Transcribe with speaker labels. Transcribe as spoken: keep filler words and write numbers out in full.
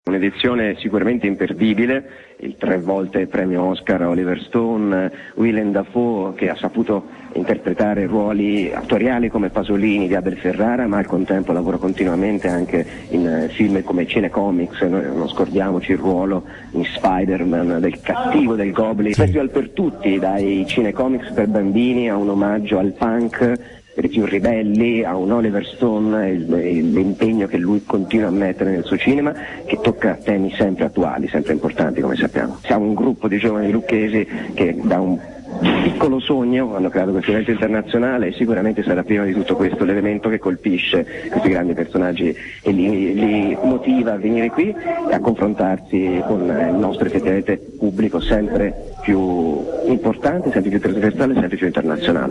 Speaker 1: Un'edizione sicuramente imperdibile, il tre volte premio Oscar Oliver Stone, Willem Dafoe che ha saputo interpretare ruoli attoriali come Pasolini di Abel Ferrara, ma al contempo lavora continuamente anche in film come Cinecomics. Noi non scordiamoci il ruolo in Spider-Man del cattivo, del Goblin. Festival per tutti, dai Cinecomics per bambini a un omaggio al punk per i più ribelli, a un Oliver Stone e l'impegno che lui continua a mettere nel suo cinema, che tocca temi sempre attuali, sempre importanti, come sappiamo. Siamo un gruppo di giovani lucchesi che da un piccolo sogno hanno creato questo evento internazionale e sicuramente sarà prima di tutto questo l'elemento che colpisce questi grandi personaggi e li, li motiva a venire qui e a confrontarsi con il nostro effettivamente pubblico sempre più importante, sempre più trasversale, sempre più internazionale.